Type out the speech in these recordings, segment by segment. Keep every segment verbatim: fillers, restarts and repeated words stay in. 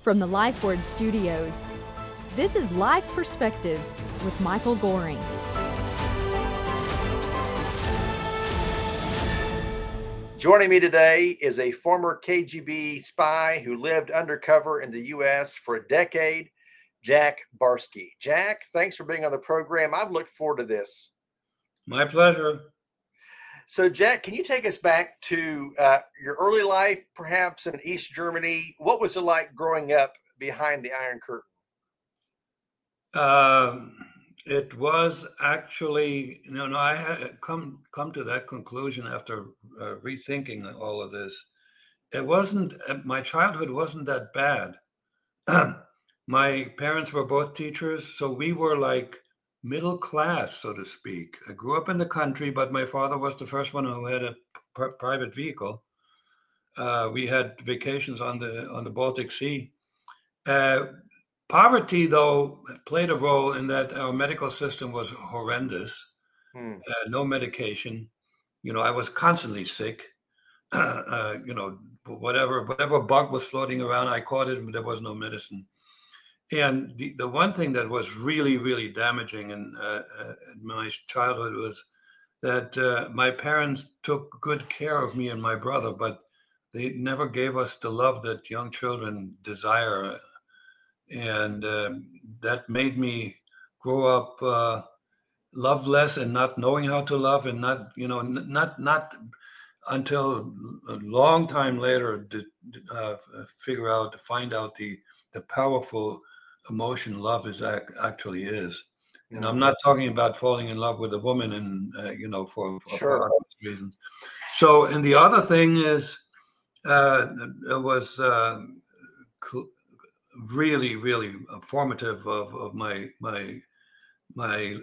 From the LifeWord Studios, this is Life Perspectives with Michael Goring. Joining me today is a former K G B spy who lived undercover in the U S for a decade, Jack Barsky. Jack, thanks for being on the program. I've looked forward to this. My pleasure. So, Jack, can you take us back to uh, your early life, perhaps in East Germany? What was it like growing up behind the Iron Curtain? Uh, it was actually, you know, I had come come to that conclusion after uh, rethinking all of this. It wasn't, my childhood wasn't that bad. My parents were both teachers, so we were like middle class, so to speak. I grew up in the country, but my father was the first one who had a p- private vehicle. Uh, we had vacations on the on the Baltic Sea. Uh, Poverty, though, played a role in that our medical system was horrendous. Hmm. Uh, no medication. You know, I was constantly sick. uh, you know, whatever whatever bug was floating around, I caught it, but there was no medicine. And the, the one thing that was really, really damaging in, uh, uh, in my childhood was that uh, my parents took good care of me and my brother, but they never gave us the love that young children desire. And uh, that made me grow up uh, loveless and not knowing how to love, and not, you know, n- not not until a long time later did uh, figure out, find out the the powerful emotion love is ac- actually is. And I'm Hmm. not talking about falling in love with a woman and uh, you know, for for, for Sure. obvious reasons. So, and the other thing is, uh, it was uh, cl- really, really formative of, of my my my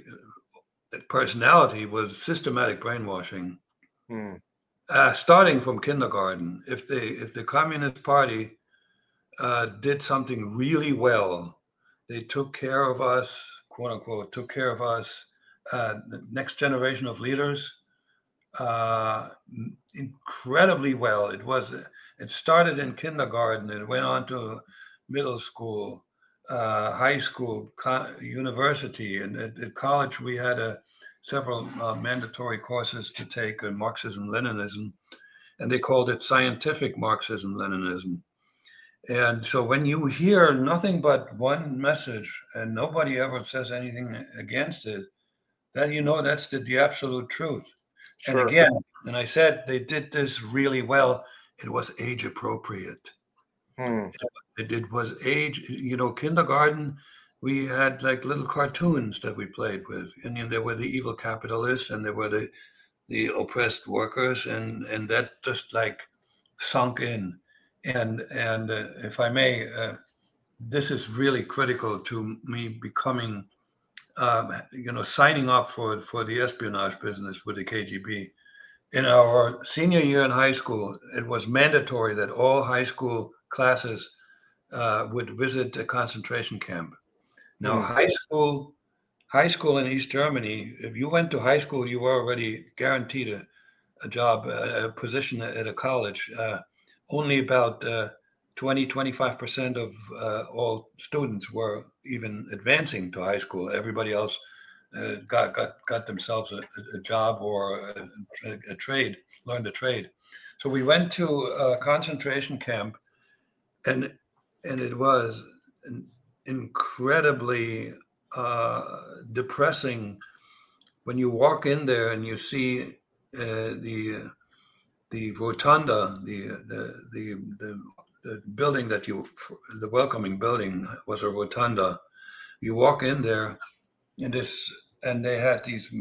personality was systematic brainwashing. Hmm. Uh, starting from kindergarten, if they if the Communist Party uh, did something really well, they took care of us, quote unquote, took care of us, uh, the next generation of leaders, uh, incredibly well. It was it started in kindergarten, it went on to middle school, uh, high school, co- university, and at, at college we had a several uh, mandatory courses to take in Marxism Leninism, and they called it scientific Marxism Leninism. And so when you hear nothing but one message and nobody ever says anything against it, then you know that's the, the absolute truth. And Sure. again, and I said they did this really well. It was age appropriate. Hmm. It, it was age, you know, kindergarten. We had like little cartoons that we played with, and you know, there were the evil capitalists, and there were the the oppressed workers, and and that just like sunk in. And and uh, if I may, uh, this is really critical to me becoming, um, you know, signing up for for the espionage business with the K G B. In our senior year in high school, it was mandatory that all high school classes uh, would visit a concentration camp. Now, Hmm. high school, high school in East Germany, if you went to high school, you were already guaranteed a, a job, a, a position at a college. Uh, only about uh, twenty, twenty-five percent of uh, all students were even advancing to high school. Everybody else uh, got, got, got themselves a, a job or a, a, a trade, learned a trade. So we went to a concentration camp, and and it was an incredibly uh, depressing when you walk in there and you see uh, the the rotunda, the the the the, the building that you, the welcoming building was a rotunda. You walk in there, and this, and they had these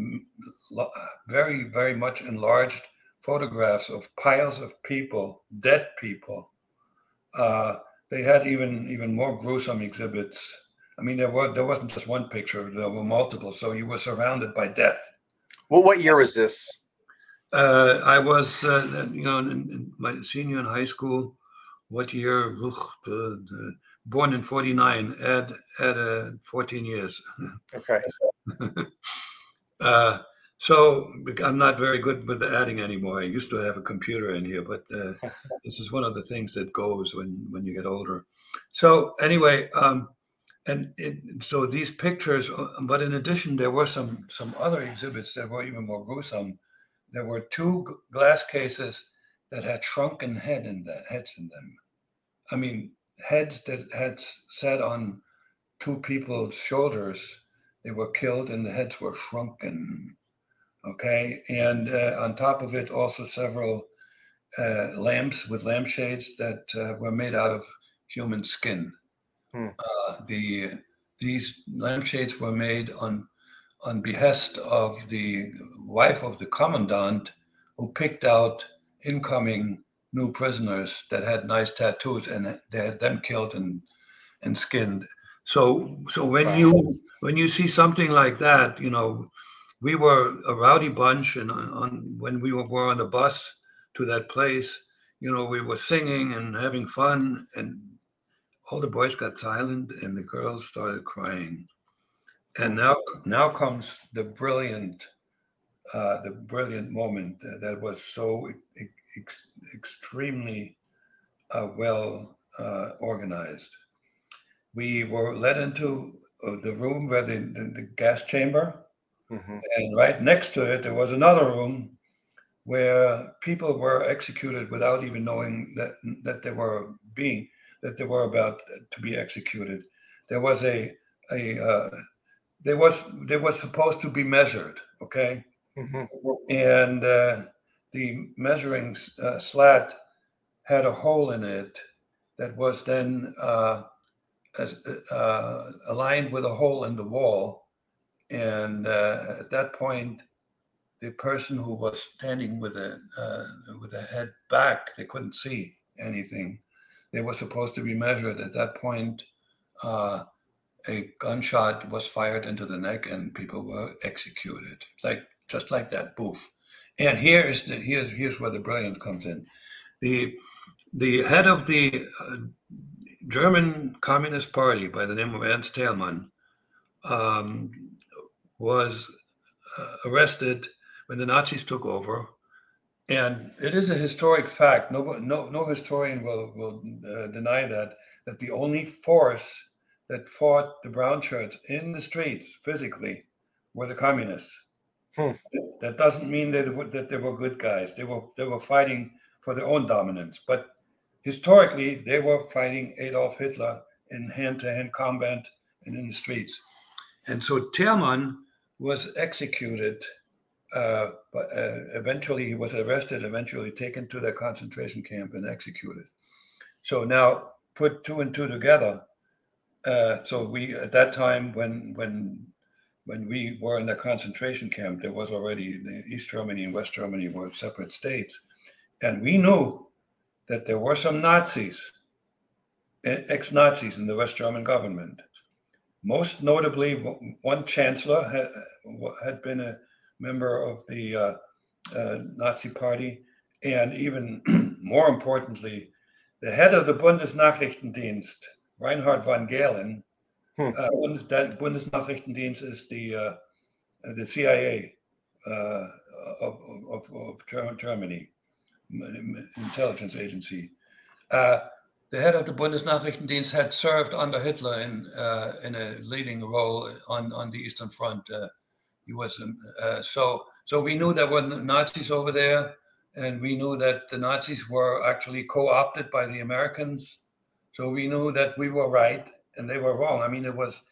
very very much enlarged photographs of piles of people, dead people. Uh, they had even even more gruesome exhibits. I mean, there were there wasn't just one picture; there were multiple. So you were surrounded by death. Well, what year was this? Uh, I was, uh, you know, in, in my senior in high school. What year? Ugh, uh, uh, born in forty-nine. Add add uh, fourteen years. Okay. uh, So I'm not very good with the adding anymore. I used to have a computer in here, but uh, this is one of the things that goes when when you get older. So anyway, um, and it, so these pictures, uh, but in addition, there were some some other exhibits that were even more gruesome. There were two g- glass cases that had shrunken head in the heads in them. I mean, heads that had s- sat on two people's shoulders. They were killed, and the heads were shrunken. Okay, and uh, on top of it, also several uh, lamps with lampshades that uh, were made out of human skin. Hmm. Uh, the these lampshades were made on on behest of the wife of the commandant, who picked out incoming new prisoners that had nice tattoos, and they had them killed and and skinned. So so when Wow. you when you see something like that, you know, we were a rowdy bunch, and on, on when we were, were on the bus to that place, you know, we were singing and having fun, and all the boys got silent, and the girls started crying. And Hmm. now, now comes the brilliant, uh, the brilliant moment uh, that was so ex- extremely uh, well uh, organized. We were led into uh, the room where the, the, the gas chamber, Hmm. and right next to it, there was another room where people were executed without even knowing that that they were being that they were about to be executed. There was a a uh, there was there was supposed to be measured, okay, Hmm. and uh, the measuring uh, slat had a hole in it that was then uh, as, uh, aligned with a hole in the wall, and uh, at that point the person who was standing with a uh, with a head back, they couldn't see anything. They were supposed to be measured. At that point, uh, a gunshot was fired into the neck, and people were executed, like just like that. Boof. And here is the here's here's where the brilliance comes in. The the head of the uh, German Communist Party, by the name of Ernst Thälmann, um, was uh, arrested when the Nazis took over. And it is a historic fact. No, no, no historian will will uh, deny that that the only force that fought the brown shirts in the streets physically were the communists. Hmm. That doesn't mean that they were, that they were good guys. They were they were fighting for their own dominance. But historically, they were fighting Adolf Hitler in hand-to-hand combat and in the streets. And so Thälmann was executed, uh, but uh, eventually he was arrested, eventually taken to the concentration camp and executed. So now put two and two together. Uh, so we at that time when when when we were in the concentration camp, there was already the East Germany and West Germany were separate states, and we knew that there were some Nazis, ex-Nazis in the West German government. Most notably, one chancellor had, had been a member of the uh, uh, Nazi Party, and even more importantly, the head of the Bundesnachrichtendienst, Reinhard von Gehlen. Hmm. Uh, Bundes, Bundesnachrichtendienst is the uh, the C I A uh, of, of, of Germany, intelligence agency. Uh, the head of the Bundesnachrichtendienst had served under Hitler in uh, in a leading role on, on the Eastern Front. Uh, he was uh, so so we knew there were Nazis over there, and we knew that the Nazis were actually co-opted by the Americans. So we knew that we were right and they were wrong. I mean, it was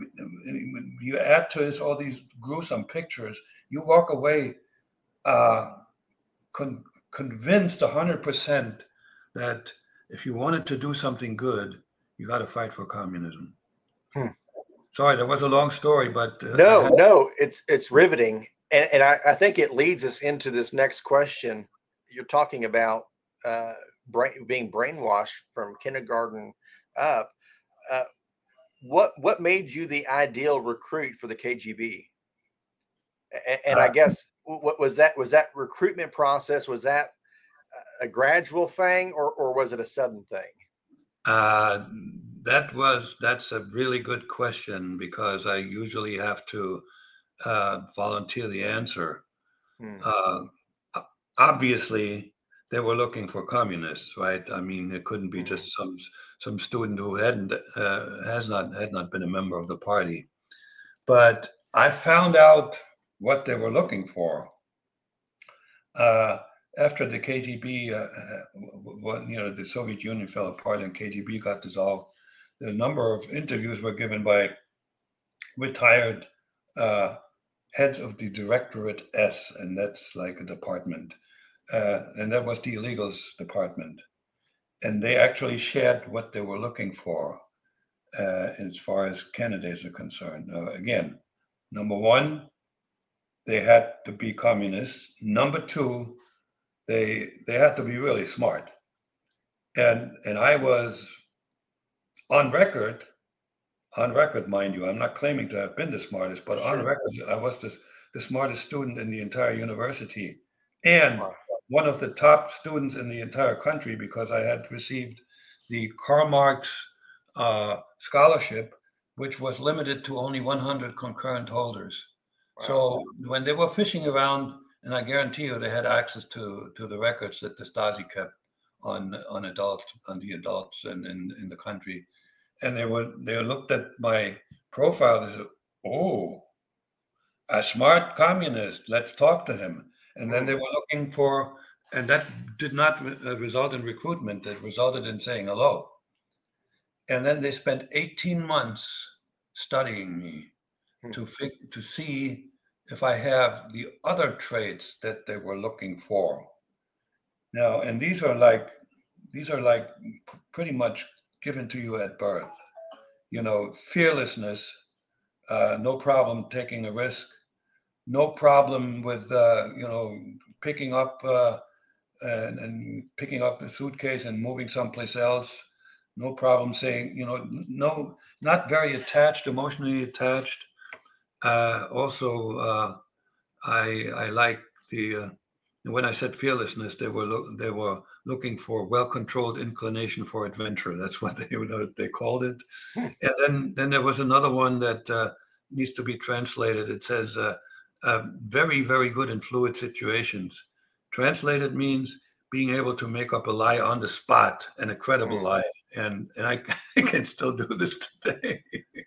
you add to this all these gruesome pictures, you walk away uh, con- convinced one hundred percent that if you wanted to do something good, you got to fight for communism. Hmm. Sorry, that was a long story, but uh, No, had- no, it's it's riveting, and, and I, I think it leads us into this next question. You're talking about uh, brain, being brainwashed from kindergarten up. Uh, what what made you the ideal recruit for the K G B? And, and I uh, guess what was that? Was that recruitment process? Was that a gradual thing, or or was it a sudden thing? uh, that was that's a really good question because I usually have to uh, volunteer the answer. Hmm. Uh, obviously, they were looking for communists, right? I mean, it couldn't be Hmm. just some some student who hadn't uh, has not had not been a member of the party. But I found out what they were looking for. Uh, after the K G B, uh, when, you know, the Soviet Union fell apart and K G B got dissolved, the number of interviews were given by retired uh, heads of the Directorate S, and that's like a department, uh, and that was the illegals department, and they actually shared what they were looking for uh, as far as candidates are concerned. Uh, again, number one, they had to be communists. Number two, they they had to be really smart. And and I was on record, on record, mind you, I'm not claiming to have been the smartest, but on Sure. record, I was the, the smartest student in the entire university and Wow. one of the top students in the entire country because I had received the Karl Marx uh, scholarship, which was limited to only one hundred concurrent holders. Wow. So when they were fishing around, and I guarantee you they had access to, to the records that the Stasi kept on on adults, on the adults in, in, in the country. And they were they looked at my profile and said, "Oh, a smart communist. Let's talk to him." And then Hmm. they were looking for, and that did not uh, result in recruitment. That resulted in saying hello. And then they spent eighteen months studying me Hmm. to fig- to see if I have the other traits that they were looking for. Now, and these are like these are like p- pretty much given to you at birth. You know, fearlessness, uh, no problem taking a risk, no problem with uh, you know picking up uh, and, and picking up a suitcase and moving someplace else. No problem saying, you know, no, not very attached, emotionally attached. Uh, also, uh, I I like the uh, when I said fearlessness, they were lo- they were looking for well-controlled inclination for adventure. That's what they you know, they called it. Hmm. And then then there was another one that uh, needs to be translated. It says uh, uh, very very good in fluid situations. Translated means being able to make up a lie on the spot and a credible Hmm. lie. And and I, I can still do this today.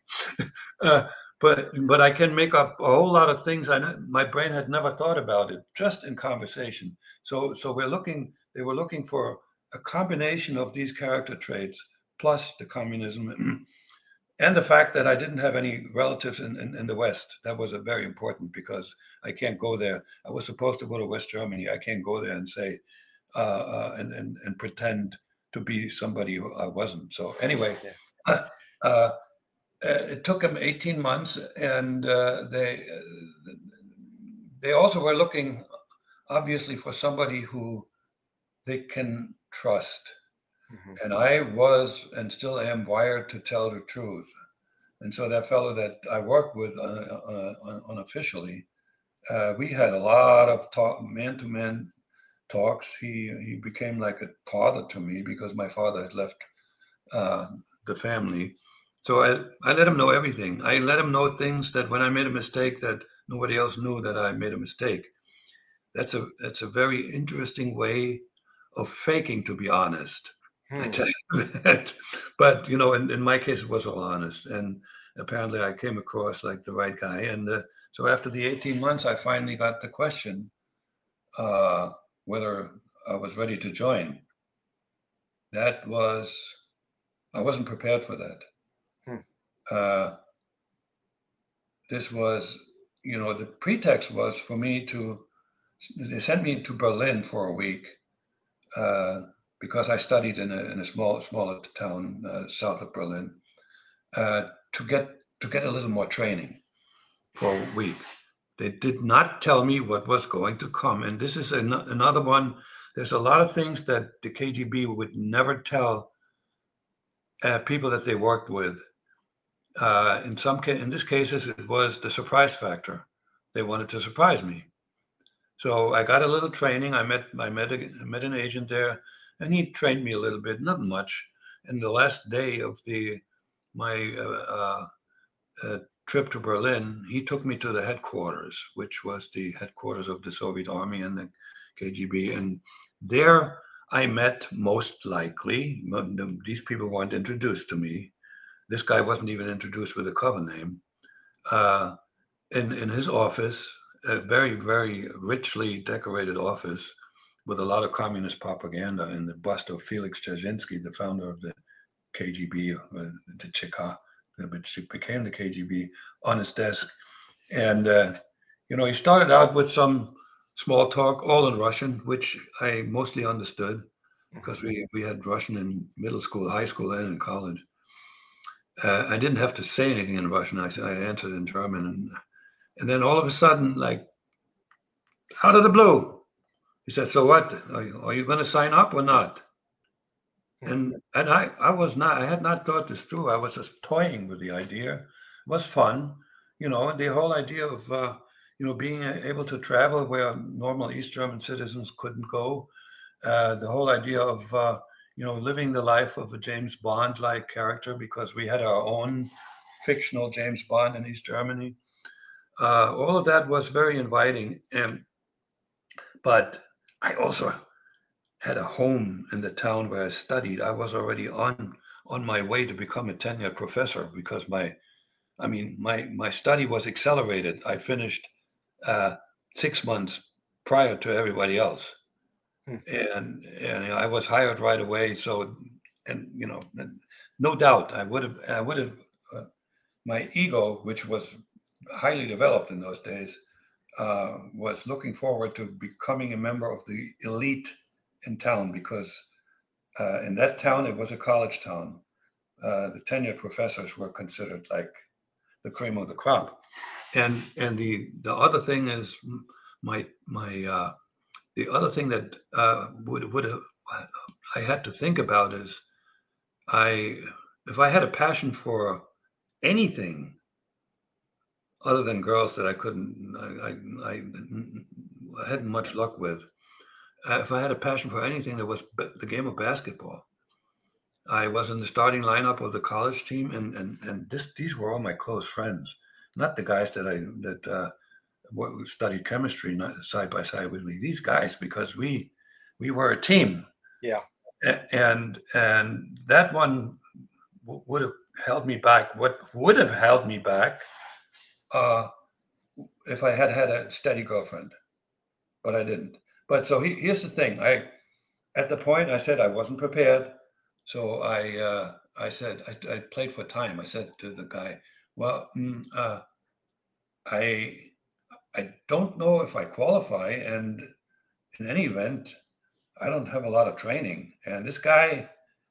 uh, but but I can make up a whole lot of things I know, my brain had never thought about it just in conversation. So so we're looking they were looking for a combination of these character traits plus the communism and the fact that I didn't have any relatives in, in, in the West. That was a very important because I can't go there. I was supposed to go to West Germany. I can't go there and say uh, uh, and, and and pretend to be somebody who I wasn't. So anyway, Yeah. uh, uh, it took them eighteen months, and uh, they uh, they also were looking obviously for somebody who they can trust. Hmm. And I was and still am wired to tell the truth. And so that fellow that I worked with uh, uh, unofficially, uh, we had a lot of talk, man-to-man talks. He he became like a father to me because my father had left uh, the family. So I, I let him know everything. I let him know things that when I made a mistake that nobody else knew that I made a mistake. That's a that's a very interesting way of faking, to be honest. I Hmm. tell you that. But you know, in, in my case, it was all honest, and apparently, I came across like the right guy. And uh, so, after the eighteen months, I finally got the question uh, whether I was ready to join. That was I wasn't prepared for that. Hmm. Uh, this was, you know, the pretext was for me to. They sent me to Berlin for a week uh, because I studied in a in a small smaller town uh, south of Berlin uh, to get to get a little more training for a week. They did not tell me what was going to come, and this is an, another one. There's a lot of things that the K G B would never tell uh, people that they worked with. Uh, in some ca- in this cases, it was the surprise factor. They wanted to surprise me. So I got a little training. I met I met a, met an agent there, and he trained me a little bit, not much. And the last day of the my uh, uh, uh, trip to Berlin, he took me to the headquarters, which was the headquarters of the Soviet Army and the K G B. And there I met, most likely, these people weren't introduced to me. This guy wasn't even introduced with a cover name. Uh, in, in his office, a very, very richly decorated office with a lot of communist propaganda and the bust of Felix Dzerzhinsky, the founder of the K G B, uh, the C K, which became the K G B, on his desk. And, uh, you know, he started out with some small talk, all in Russian, which I mostly understood because we, we had Russian in middle school, high school, and in college. Uh, I didn't have to say anything in Russian. I, I answered in German. And, and then all of a sudden, like, out of the blue, he said, so what? Are you, are you going to sign up or not? And and I, I was not, I had not thought this through. I was just toying with the idea. It was fun, you know, and the whole idea of, uh, you know, being able to travel where normal East German citizens couldn't go. Uh, the whole idea of, uh, you know, living the life of a James Bond-like character, because we had our own fictional James Bond in East Germany. Uh, all of that was very inviting. And, but I also had a home in the town where I studied. I was already on on my way to become a tenured professor because my, I mean, my my study was accelerated. I finished uh, six months prior to everybody else, hmm. and and I was hired right away. So, and you know, no doubt I would have I would have uh, my ego, which was highly developed in those days, uh, was looking forward to becoming a member of the elite in town, because uh, in that town, it was a college town. Uh, the tenured professors were considered like the cream of the crop. And and the the other thing is my my uh, the other thing that uh, would would have I had to think about is I if I had a passion for anything other than girls that I couldn't I I, I hadn't much luck with. Uh, if I had a passion for anything, that was the game of basketball. I was in the starting lineup of the college team, and and and this these were all my close friends, not the guys that I that uh, studied chemistry side by side with me. These guys, because we we were a team. Yeah. And and that one w- would have held me back. What would have held me back uh, if I had had a steady girlfriend, but I didn't. But so he, here's the thing. I, at the point, I said I wasn't prepared. So I, uh, I said I, I played for time. I said to the guy, "Well, mm, uh, I, I don't know if I qualify, and in any event, I don't have a lot of training." And this guy,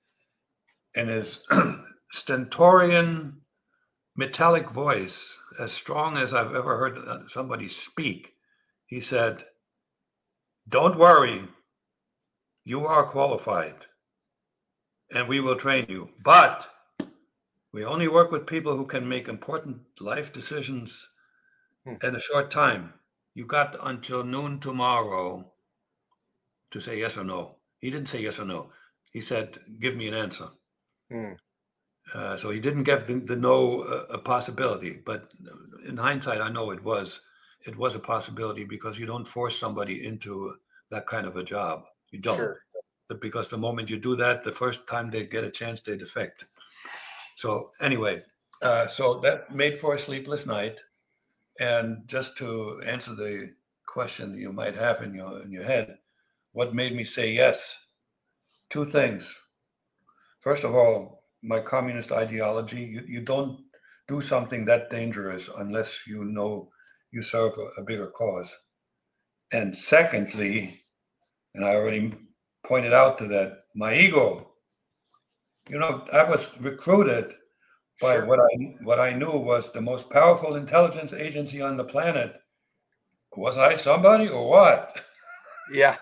in his stentorian, metallic voice, as strong as I've ever heard somebody speak, he said, "Don't worry. You are qualified, and we will train you. But we only work with people who can make important life decisions hmm. in a short time. You got until noon tomorrow to say yes or no." He didn't say yes or no. He said, "Give me an answer." Hmm. Uh, so he didn't give the, the no uh, a possibility. But in hindsight, I know it was it was a possibility, because you don't force somebody into that kind of a job. You don't. Sure. Because the moment you do that, the first time they get a chance, they defect. So anyway, uh, so that made for a sleepless night. And just to answer the question that you might have in your in your head, what made me say yes? Two things. First of all, my communist ideology. You, you don't do something that dangerous unless you know you serve a, a bigger cause. And secondly, and I already pointed out to that, my ego. You know, I was recruited by sure. what I what I knew was the most powerful intelligence agency on the planet. Was I somebody or what? Yeah.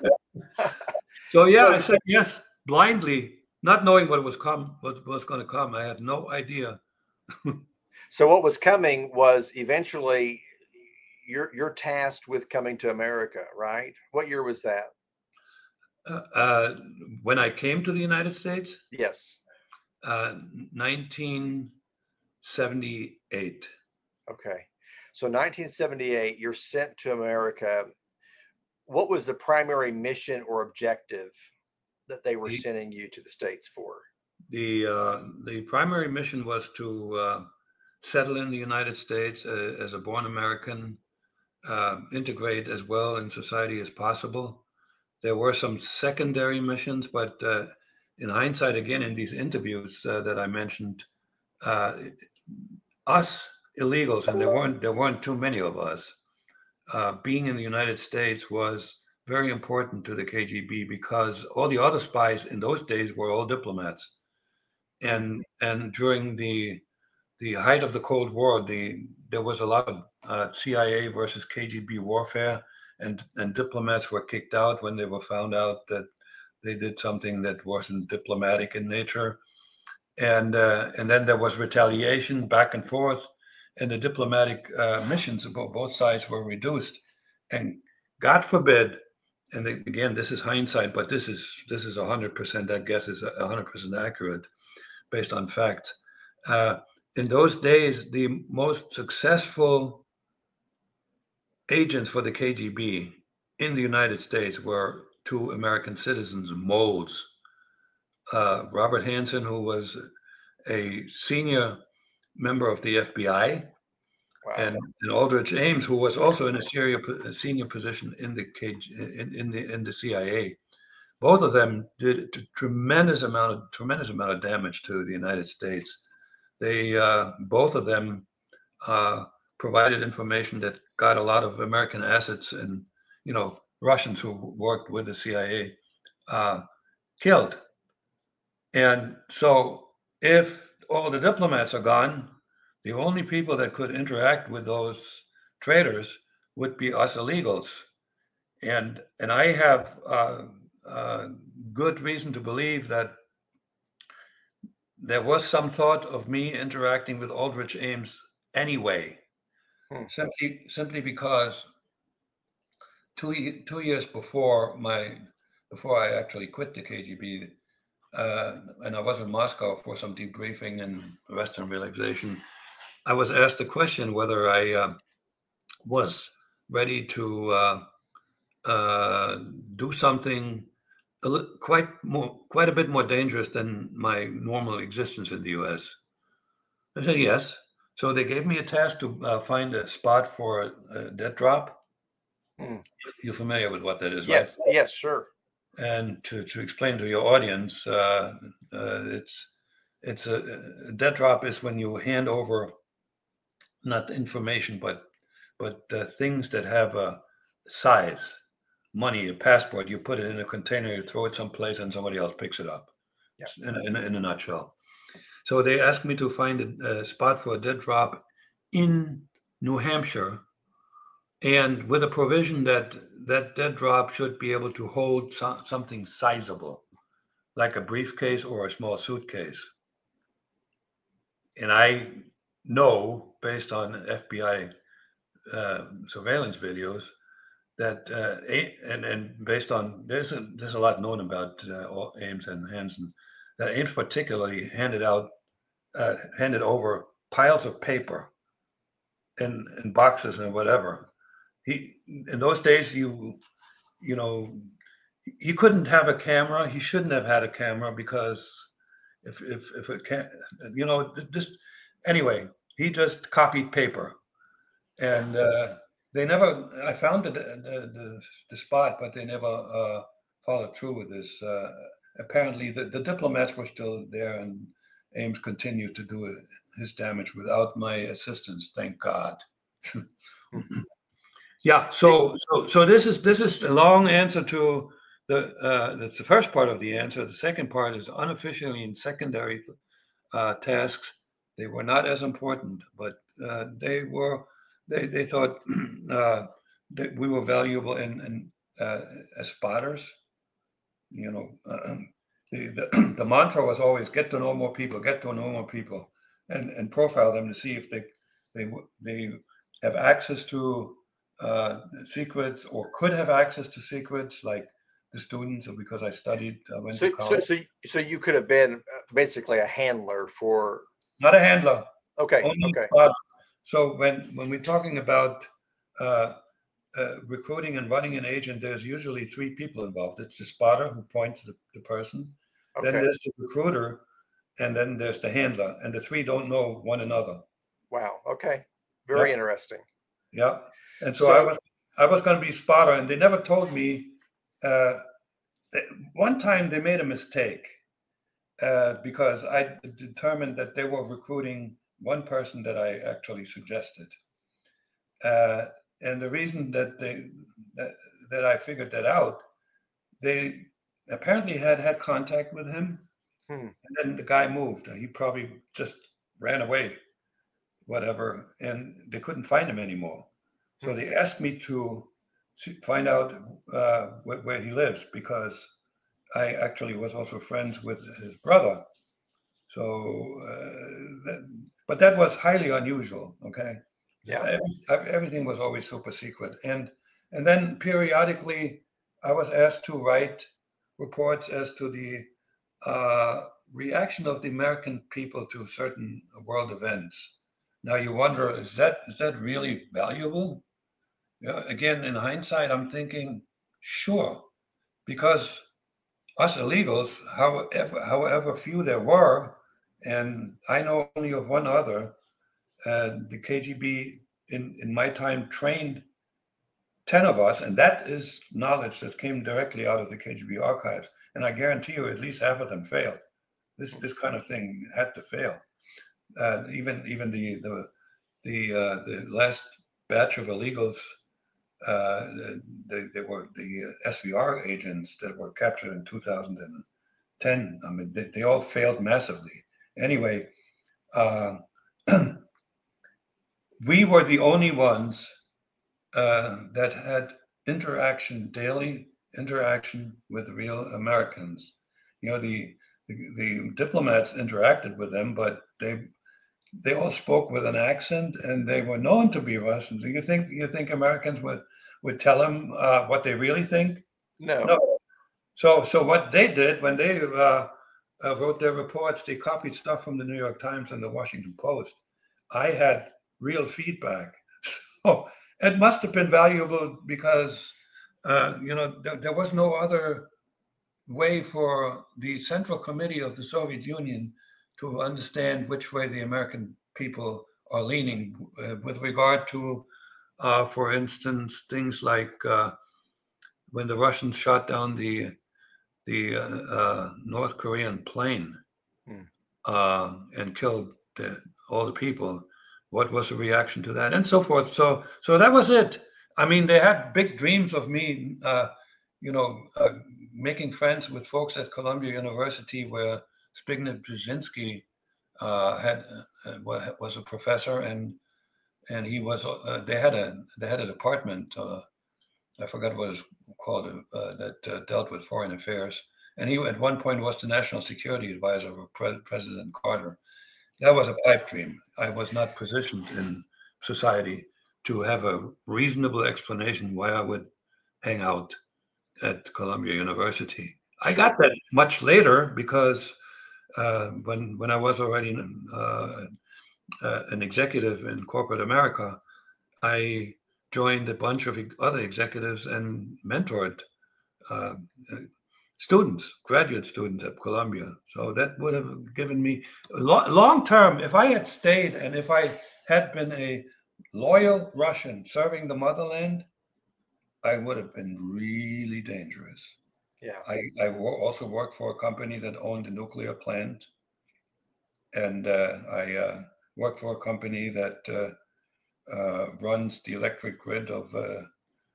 So yeah, so, I said yes blindly, not knowing what was come what was going to come. I had no idea. So what was coming was eventually you're you're tasked with coming to America, right? What year was that? Uh, uh, when I came to the United States? Yes. Uh, nineteen seventy-eight. Okay. So nineteen seventy-eight, you're sent to America. What was the primary mission or objective that they were The sending you to the States for? the uh, the primary mission was to uh, settle in the United States uh, as a born American, uh, integrate as well in society as possible. There were some secondary missions, but uh, in hindsight, again, in these interviews uh, that I mentioned, uh, us illegals, and there weren't there weren't too many of us, uh, being in the United States was very important to the K G B because all the other spies in those days were all diplomats, and and during the the height of the Cold War, the there was a lot of uh, C I A versus K G B warfare, and and diplomats were kicked out when they were found out that they did something that wasn't diplomatic in nature, and uh, and then there was retaliation back and forth, and the diplomatic uh, missions of both, both sides were reduced, and God forbid, and they, again this is hindsight, but this is this is a hundred percent, that guess is a hundred percent accurate based on facts. Uh, in those days, the most successful agents for the K G B in the United States were two American citizens, moles. Uh, Robert Hansen, who was a senior member of the F B I, Wow. and, and Aldrich Ames, who was also in a, senior, a senior position in the K G, in, in the in the C I A. Both of them did a tremendous amount of tremendous amount of damage to the United States. They uh, both of them uh, provided information that got a lot of American assets and, you know, Russians who worked with the C I A uh, killed. And so if all the diplomats are gone, the only people that could interact with those traitors would be us illegals. And and I have uh, uh, good reason to believe that there was some thought of me interacting with Aldrich Ames anyway, hmm. simply simply because two two years before my before I actually quit the K G B, uh, and I was in Moscow for some debriefing and rest and relaxation, I was asked a question whether I uh, was ready to uh, uh, do something a li- quite more, quite a bit more dangerous than my normal existence in the U S. I said yes. So they gave me a task to uh, find a spot for a, a dead drop. Mm. You're familiar with what that is, yes, right? Yes, sure. And to, to explain to your audience, uh, uh, it's it's a, a dead drop is when you hand over not information, but but uh, things that have a size. Money, a passport, you put it in a container, you throw it someplace, and somebody else picks it up. Yeah. In, in, in a nutshell. So they asked me to find a, a spot for a dead drop in New Hampshire, and with a provision that that dead drop should be able to hold so, something sizable, like a briefcase or a small suitcase. And I know, based on F B I uh, surveillance videos, that uh, and and based on there's a there's a lot known about uh, Ames and Hansen, that Ames particularly handed out uh, handed over piles of paper and and boxes and whatever. He in those days you you know he couldn't have a camera. He shouldn't have had a camera because if if if it can't you know this anyway he just copied paper and. Uh, They never. I found the the, the, the spot, but they never uh, followed through with this. Uh, apparently, the, the diplomats were still there, and Ames continued to do his damage without my assistance. Thank God. Yeah. So so so this is this is a long answer to the. Uh, that's the first part of the answer. The second part is unofficially in secondary uh, tasks. They were not as important, but uh, they were. They they thought uh, that we were valuable in, in uh, as spotters. You know, uh, the, the the mantra was always get to know more people, get to know more people, and and profile them to see if they they they have access to uh, secrets or could have access to secrets, like the students, because I studied. I went so, to college. So, so, so you could have been basically a handler for. Not a handler. Okay. Only okay. Spotter. so when when we're talking about uh, uh, recruiting and running an agent, there's usually three people involved. It's the spotter who points the, the person. Okay. Then there's the recruiter, and then there's the handler, and the three don't know one another. Wow. Okay. Very Yep. interesting. Yeah. And so, So- I was I was going to be spotter, and they never told me. Uh, that one time they made a mistake uh, because I determined that they were recruiting one person that I actually suggested. Uh, and the reason that they that, that I figured that out, they apparently had had contact with him, Hmm. and then the guy moved. He probably just ran away, whatever, and they couldn't find him anymore. So Hmm. they asked me to see, find out uh, where, where he lives, because I actually was also friends with his brother. So, uh, that, but that was highly unusual. Okay. Yeah. Every, everything was always super secret, and and then periodically I was asked to write reports as to the uh, reaction of the American people to certain world events. Now you wonder, is that is that really valuable? Yeah, again, in hindsight, I'm thinking, sure, because us illegals, however however few there were, and I know only of one other, uh, the K G B in, in my time trained ten of us, and that is knowledge that came directly out of the K G B archives. And I guarantee you, at least half of them failed. This this kind of thing had to fail. Uh, even even the the the uh, the last batch of illegals, uh, they, they were the S V R agents that were captured in two thousand ten. I mean, they, they all failed massively. Anyway, uh, we were the only ones uh, that had interaction, daily interaction with real Americans. You know, the, the the diplomats interacted with them, but they they all spoke with an accent, and they were known to be Russian. Do you think you think Americans would would tell them uh, what they really think? No. No. So so what they did when they uh, uh, wrote their reports, they copied stuff from the New York Times and the Washington Post. I had real feedback. So it must have been valuable because, uh, you know, there, there was no other way for the Central Committee of the Soviet Union to understand which way the American people are leaning uh, with regard to, uh, for instance, things like uh, when the Russians shot down the the uh, uh, North Korean plane Hmm. uh, and killed the, all the people. What was the reaction to that, and so forth. So, so that was it. I mean, they had big dreams of me, uh, you know, uh, making friends with folks at Columbia University, where Zbigniew Brzezinski uh, had uh, was a professor, and and he was. Uh, they had a they had a department. Uh, I forgot what it's called uh, that uh, dealt with foreign affairs, and he at one point was the national security advisor of Pre- President Carter. That was a pipe dream. I was not positioned in society to have a reasonable explanation why I would hang out at Columbia University. I got that much later because uh, when when I was already uh, uh, an executive in corporate America, I joined a bunch of other executives and mentored uh, students, graduate students at Columbia. So that would have given me long, long term. If I had stayed and if I had been a loyal Russian serving the motherland, I would have been really dangerous. Yeah. I, I also worked for a company that owned a nuclear plant. And uh, I uh, worked for a company that uh, uh, runs the electric grid of uh,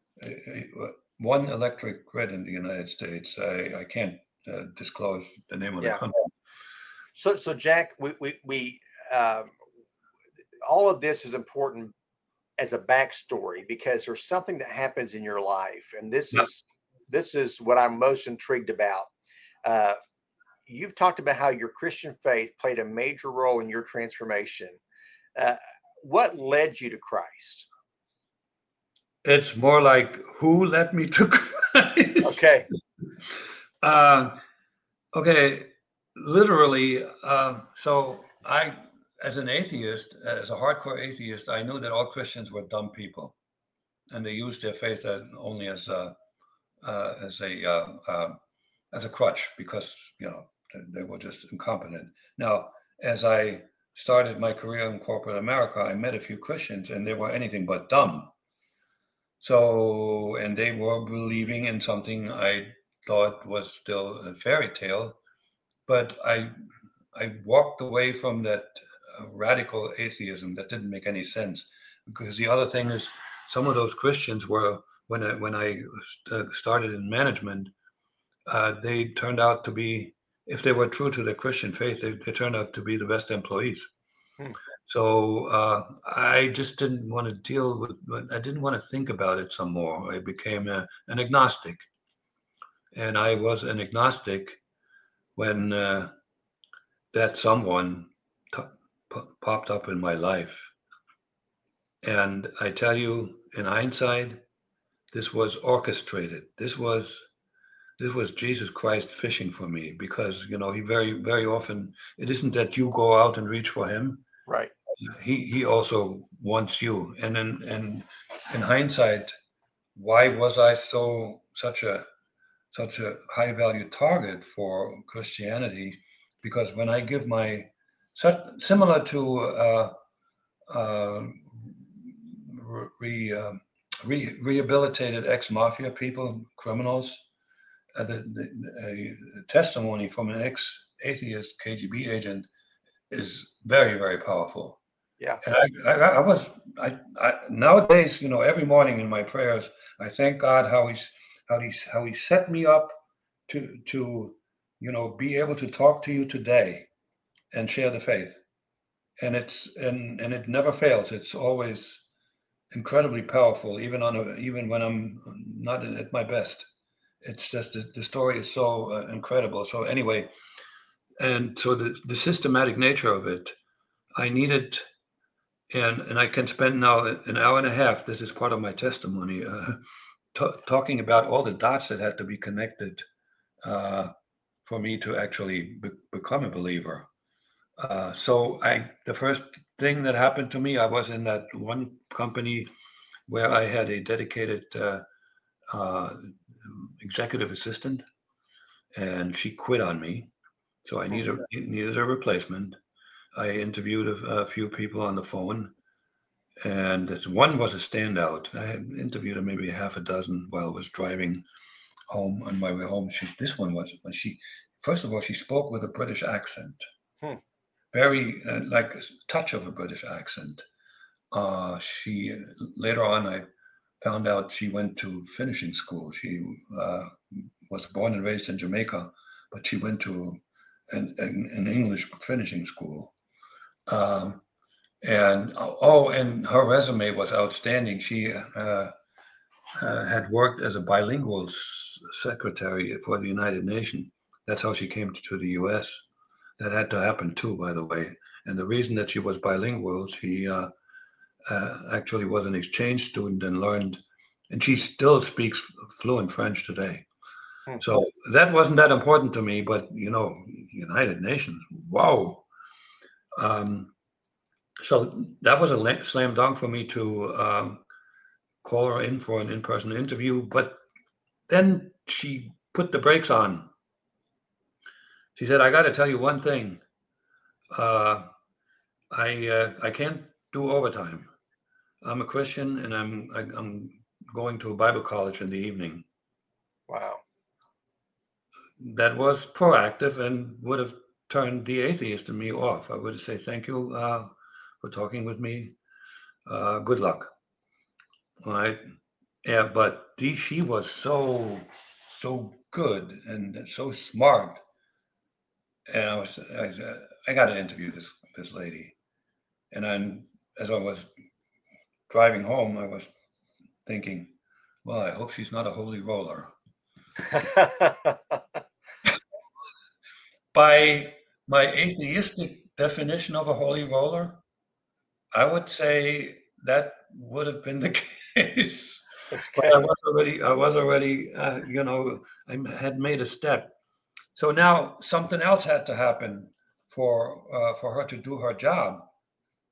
one electric grid in the United States. I, I can't uh, disclose the name of Yeah. the company. So, so Jack, we we, we um, all of this is important as a backstory because there's something that happens in your life, and this Yeah. is this is what I'm most intrigued about. Uh, you've talked about how your Christian faith played a major role in your transformation. Uh, what led you to Christ? It's more like who led me to Christ. Okay. Uh, okay. Literally. Uh, so I as an atheist, as a hardcore atheist, I knew that all Christians were dumb people, and they used their faith only as a uh, as a uh, uh, as a crutch because you know they were just incompetent. Now, as I started my career in corporate America, I met a few Christians, and they were anything but dumb. So, and they were believing in something I thought was still a fairy tale, but I I walked away from that uh, radical atheism that didn't make any sense. Because the other thing is, some of those Christians were when I when I uh, started in management, uh, they turned out to be, if they were true to their Christian faith, they, they turned out to be the best employees. Hmm. So uh, I just didn't want to deal with, I didn't want to think about it some more. I became a, an agnostic. And I was an agnostic when uh, that someone t- p- popped up in my life. And I tell you, in hindsight, this was orchestrated. This was this was Jesus Christ fishing for me, because you know he very very often, it isn't that you go out and reach for him. Right. He he also wants you. And in in in hindsight, why was I so such a such a high value target for Christianity? Because when I give my such similar to uh, uh, re, uh, re, rehabilitated ex-mafia people, criminals, uh, the, the a testimony from an ex-atheist K G B agent is very, very powerful. Yeah. And I, I, I was, I, I, nowadays, you know, every morning in my prayers, I thank God how he's, how he's, how he set me up to, to, you know, be able to talk to you today and share the faith. And it's, and, and it never fails. It's always incredibly powerful, even on a, even when I'm not at my best. It's just the, the story is so uh, incredible. So anyway, and so the, the systematic nature of it, I needed, and and I can spend now an hour and a half. This is part of my testimony, uh, t- talking about all the dots that had to be connected uh, for me to actually be- become a believer. Uh, so I, the first thing that happened to me, I was in that one company where I had a dedicated uh, uh, executive assistant, and she quit on me. So I needed needed a replacement. I interviewed a, a few people on the phone, and this one was a standout. I had interviewed maybe half a dozen while I was driving home on my way home. She, this one was when she, first of all, she spoke with a British accent, Hmm. very uh, like a touch of a British accent. Uh, she later on, I found out she went to finishing school. She uh, was born and raised in Jamaica, but she went to an, an, an English finishing school. Um, and oh, and her resume was outstanding. She uh, uh, had worked as a bilingual s- secretary for the United Nations. That's how she came to, to the U S. That had to happen too, by the way. And the reason that she was bilingual, she uh, uh, actually was an exchange student and learned, and she still speaks fluent French today. Hmm. So that wasn't that important to me, but you know, United Nations, wow. Um, so that was a la- slam dunk for me to um, call her in for an in-person interview. But then she put the brakes on. She said, "I got to tell you one thing. Uh, I uh, I can't do overtime. I'm a Christian, and I'm I, I'm going to a Bible college in the evening." Wow. That was proactive and would have turned the atheist in me off. I would have said, "Thank you uh, for talking with me. Uh, good luck." All right. Yeah, but the, she was so so good and so smart, and I was I, I got to interview this this lady, and then as I was driving home, I was thinking, well, I hope she's not a holy roller. By my atheistic definition of a holy roller, I would say that would have been the case. Okay. But I was already, I was already, uh, you know, I had made a step. So now something else had to happen for uh, for her to do her job.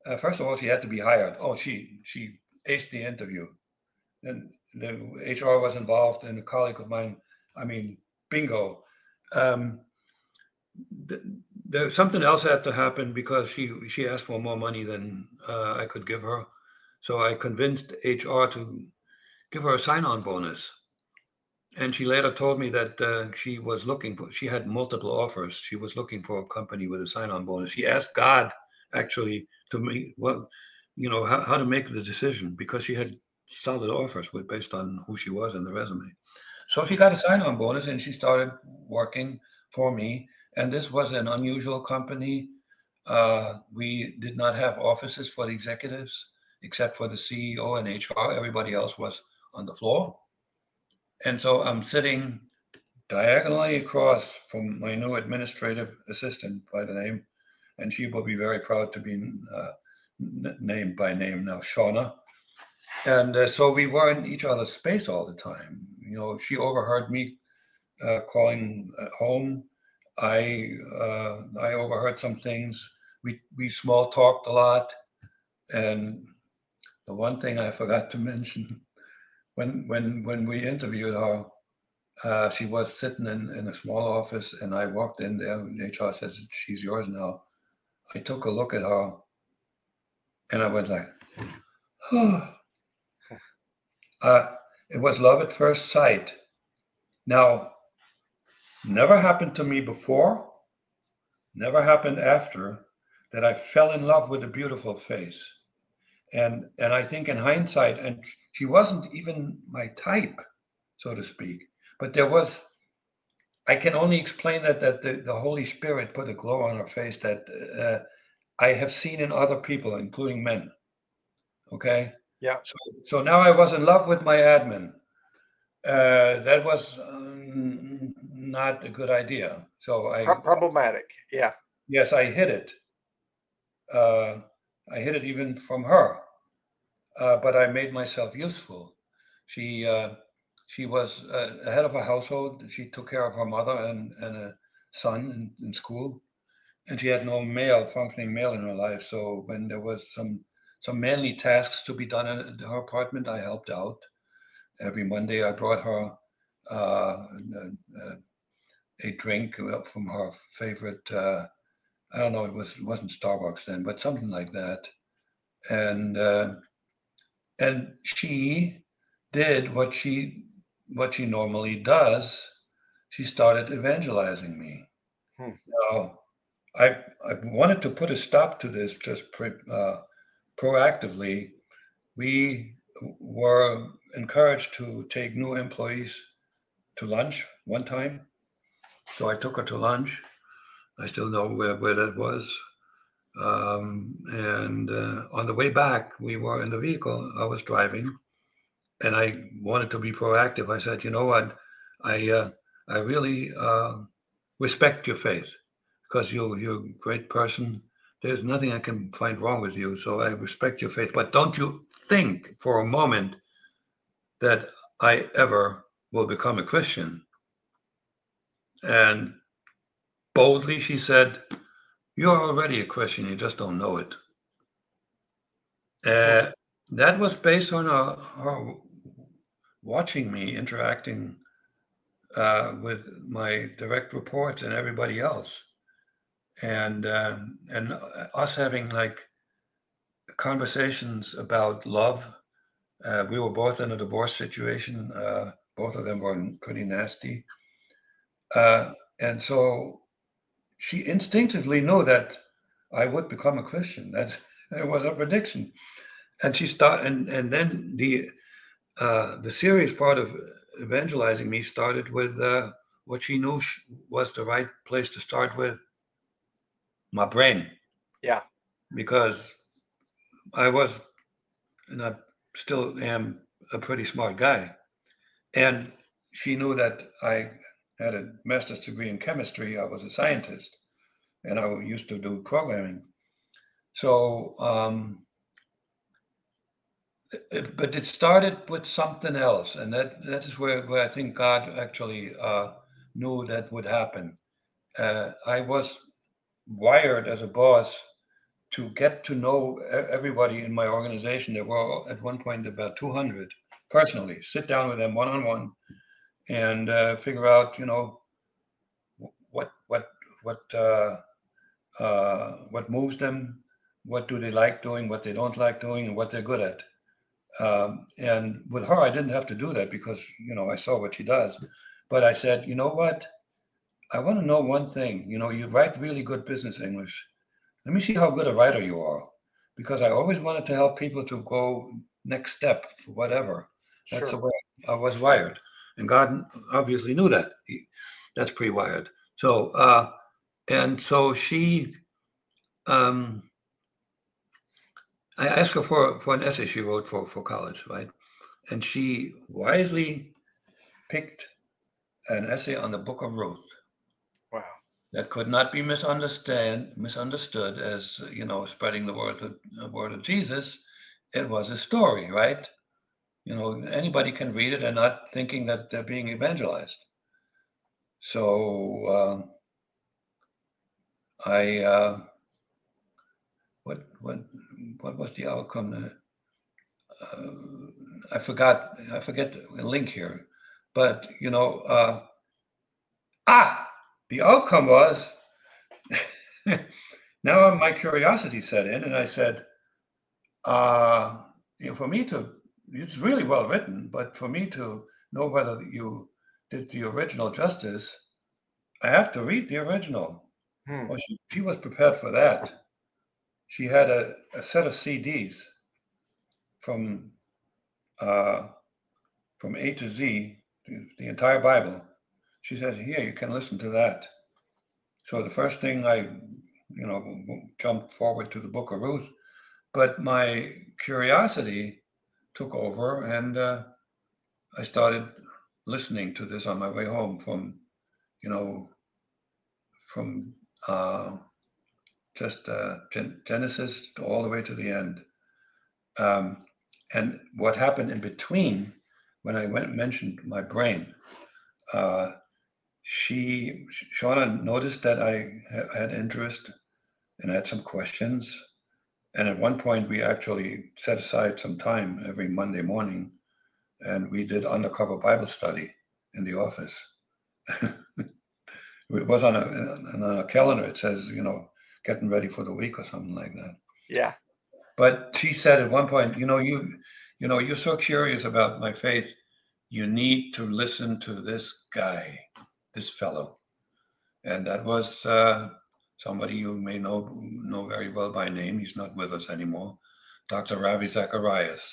uh, first of all, she had to be hired. Oh, she she aced the interview. Then the H R was involved, and a colleague of mine, I mean, bingo. Um, th- there something else had to happen because she she asked for more money than uh, I could give her. So I convinced H R to give her a sign-on bonus. And she later told me that uh, she was looking for, she had multiple offers. She was looking for a company with a sign-on bonus. She asked God actually to make, well, you know, how, how to make the decision because she had solid offers with, based on who she was in the resume. So she got a sign-on bonus and she started working for me. And this was an unusual company. Uh, we did not have offices for the executives except for the C E O and H R. Everybody else was on the floor. And so I'm sitting diagonally across from my new administrative assistant by the name, and she will be very proud to be uh, n- named by name now, Shauna. And uh, so we were in each other's space all the time. You know, she overheard me uh, calling at home. I uh, I overheard some things. We we small talked a lot, and the one thing I forgot to mention when when when we interviewed her. Uh, she was sitting in, in a small office, and I walked in there. And H R says, "She's yours now." I took a look at her, and I went like, "Oh." Uh, it was love at first sight. Now, never happened to me before, never happened after that I fell in love with a beautiful face. And and I think in hindsight, and she wasn't even my type, so to speak, but there was. I can only explain that that the, the Holy Spirit put a glow on her face that uh, I have seen in other people, including men. Okay. Yeah. So so now I was in love with my admin. Uh, that was um, not a good idea. So I Pro- problematic. Yeah. yes, I hid it. Uh, I hid it even from her, uh, but I made myself useful. She uh, she was uh, the head of a household. She took care of her mother and, and a son in, in school, and she had no male functioning male in her life. So when there was some some manly tasks to be done in her apartment, I helped out. Every Monday, I brought her uh, a, a drink from her favorite. Uh, I don't know. It was it wasn't Starbucks then, but something like that. And uh, and she did what she what she normally does. She started evangelizing me. Hmm. Now, I I wanted to put a stop to this just pre, uh, proactively. We were encouraged to take new employees to lunch one time, so I took her to lunch. I still know where, where that was. Um, and uh, on the way back, we were in the vehicle. I was driving, and I wanted to be proactive. I said, "You know what? I uh, I really uh, respect your faith because you you're a great person. There's nothing I can find wrong with you. So I respect your faith. But don't you think for a moment that I ever will become a Christian?" And boldly she said, "You're already a Christian. You just don't know it." Uh, that was based on her, her watching me interacting uh, with my direct reports and everybody else, and uh, and us having like conversations about love. Uh, we were both in a divorce situation. Uh, both of them were pretty nasty, uh, and so she instinctively knew that I would become a Christian. That it was a prediction, and she started, and and then the uh, the serious part of evangelizing me started with uh, what she knew was the right place to start with, my brain. Yeah. Because I was, and I still am, a pretty smart guy. And she knew that I had a master's degree in chemistry. I was a scientist, and I used to do programming. So, um, it, but it started with something else, and that that is where, where I think God actually uh, knew that would happen. Uh, I was wired as a boss to get to know e- everybody in my organization. There were at one point about two hundred personally, sit down with them one on one and uh, figure out, you know, what what what uh, uh, what moves them, what do they like doing, what they don't like doing, and what they're good at. Um, and with her, I didn't have to do that because, you know, I saw what she does. But I said, you know what? I want to know one thing. You know, you write really good business English. Let me see how good a writer you are. Because I always wanted to help people to go next step for whatever. That's Sure. the way I was wired. And God obviously knew that. He, that's pre-wired. So, uh, and so she, um, I asked her for, for an essay she wrote for, for college, right? And she wisely picked an essay on the Book of Ruth Wow. that could not be misunderstand misunderstood as, you know, spreading the word of, the word of Jesus. It was a story, right? You know, anybody can read it and not thinking that they're being evangelized. So um, I uh, what what what was the outcome? There? Uh, I forgot. I forget the link here, but you know, uh, ah, the outcome was. Now my curiosity set in, and I said, uh, you know, for me to, it's really well written, but for me to know whether you did the original justice, I have to read the original. Hmm. Well, she, she was prepared for that. She had a, a set of C Ds from uh, from A to Z, the, the entire Bible. She says, "Here, you can listen to that." So the first thing I, you know, jumped forward to the Book of Ruth, but my curiosity took over, and uh, I started listening to this on my way home from, you know, from uh, just uh, Gen- Genesis to all the way to the end. Um, and what happened in between, when I went mentioned my brain, uh, she Shauna noticed that I ha- had interest and had some questions. And at one point, we actually set aside some time every Monday morning, and we did undercover Bible study in the office. It was on a, on a calendar. It says, you know, getting ready for the week or something like that. Yeah. But she said at one point, you know, you, you know, you're so curious about my faith. You need to listen to this guy, this fellow, and that was uh, somebody you may know know very well by name. He's not with us anymore, Doctor Ravi Zacharias,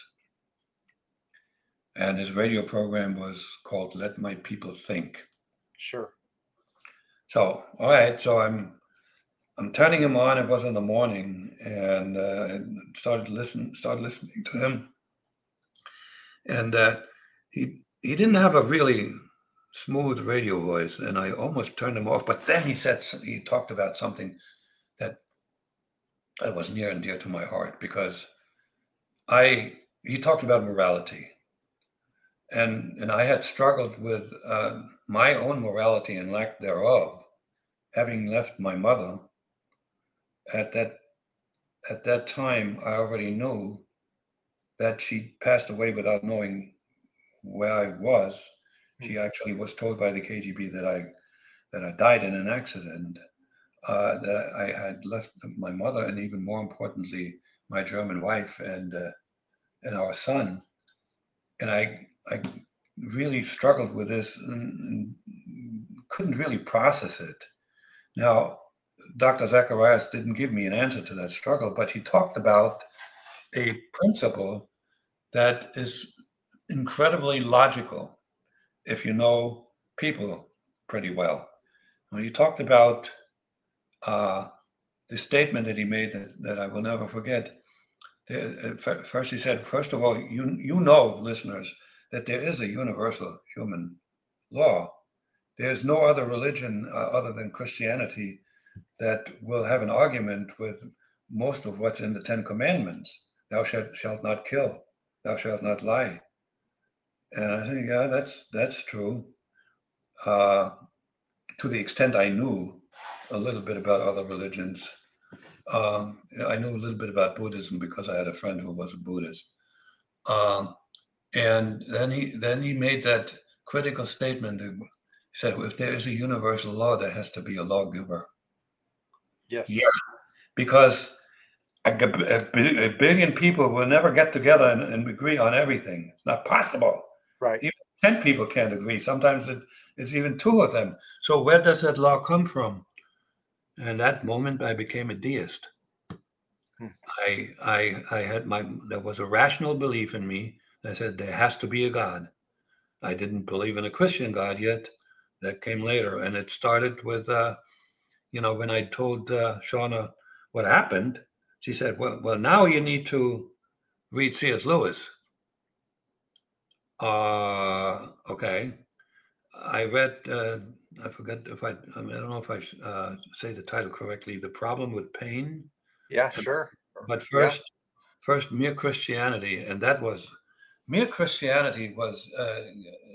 and his radio program was called "Let My People Think." Sure. So, all right, so I'm I'm turning him on. It was in the morning, and uh, started listen started listening to him, and uh, he he didn't have a really smooth radio voice, and I almost turned him off. But then he said he talked about something that that was near and dear to my heart, because I he talked about morality, and and I had struggled with uh, my own morality and lack thereof, having left my mother. At that at that time, I already knew that she passed away without knowing where I was. Hmm. She actually was told by the K G B that I that I died in an accident, uh, that I had left my mother, and even more importantly, my German wife and uh, and our son. And I I really struggled with this and, and couldn't really process it. Now, Doctor Zacharias didn't give me an answer to that struggle, but he talked about a principle that is incredibly logical if you know people pretty well. When he talked about uh, the statement that he made that, that I will never forget. The, uh, first, he said, first of all, you you know, listeners, that there is a universal human law. There's no other religion uh, other than Christianity that will have an argument with most of what's in the Ten Commandments. Thou shalt, shalt not kill. Thou shalt not lie. And I think, yeah, that's that's true. Uh, to the extent I knew a little bit about other religions, Um, I knew a little bit about Buddhism because I had a friend who was a Buddhist. Um, and then he then he made that critical statement. That he said, "If there is a universal law, there has to be a lawgiver." Yes. Yeah, because a, a, a billion people will never get together and, and agree on everything. It's not possible. Right. Even ten people can't agree. Sometimes it, it's even two of them. So where does that law come from? And that moment, I became a deist. Hmm. I, I, I had my, there was a rational belief in me that said there has to be a God. I didn't believe in a Christian God yet. That came later. And it started with, uh, you know, when I told uh, Shauna what happened, she said, well, well, now you need to read C S. Lewis. Uh, okay. I read, uh, I forget if I, I, mean, I don't know if I uh, say the title correctly, The Problem with Pain. Yeah, sure. But first, yeah. first Mere Christianity. And that was, Mere Christianity was uh,